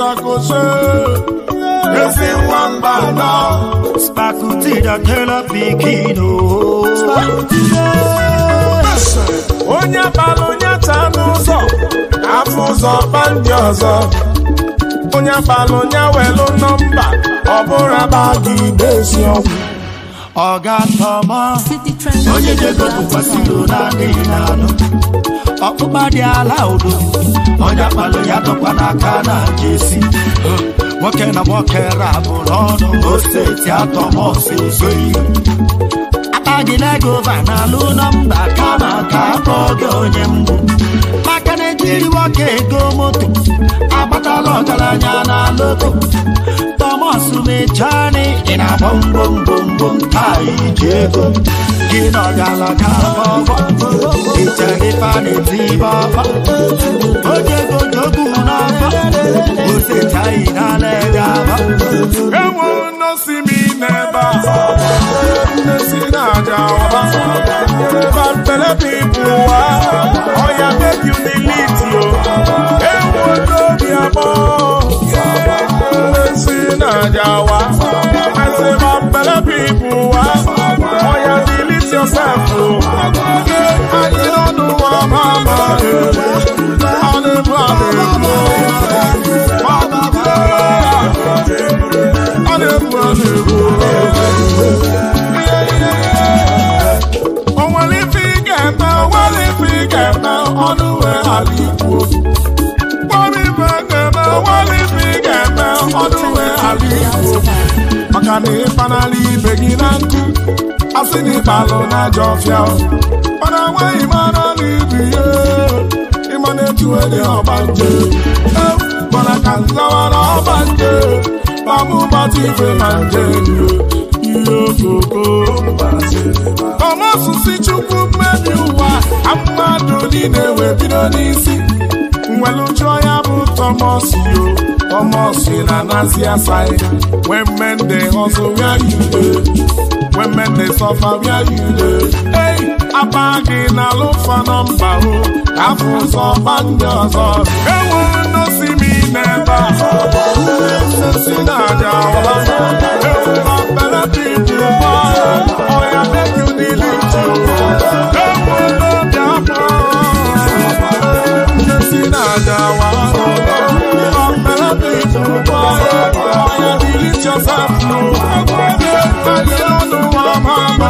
Akoshe. Esi Wambana. Spakuti da kela pikino. Onya balonya tanuzo. Afuzo bandiozo. Onya balonya welo number. Obura bagi besio. Oga Toma. Onye jego kupasilo na dinano. Okuba di alaudo. Onya balonya tokwana kana jesi. Wakena wakera bulono. Ose tiato mose zoi. Agilego vana lunamba kama kapogo nyembu makane jiri wake go moto abatalo galanya na loto Thomas mechani ina bom bom bom bom tai jego gino gala kapo itani fani tiba ojego jogu na ose tai na lega Ewo no see me never. But tell people oh yeah, make you delete you. Ewo no be abo. See na jawa. I say but tell people oh yeah, delete yourself. I don't know what mama do. I Makani finally begin I see the ballon na jofia. But I want him to leave you. Him on to any obanje. But I can't love an obanje. Babu bati fe manje. Yo koko. Thomas si chukwu mebi uwa. Amadu ni newe bido nisi. Mwelu joya bu Thomas yo. Thomas na nazi asai. When men they hustle where you do. When men they suffer where you do. Hey, abagi na look for number. Afu so banja so. They will not see me never. See na jawa. They will better people. Oh yeah, make you delete you. They will not jawa. See na jawa. Better people. Oh yeah, delete yourself. I don't know what I'm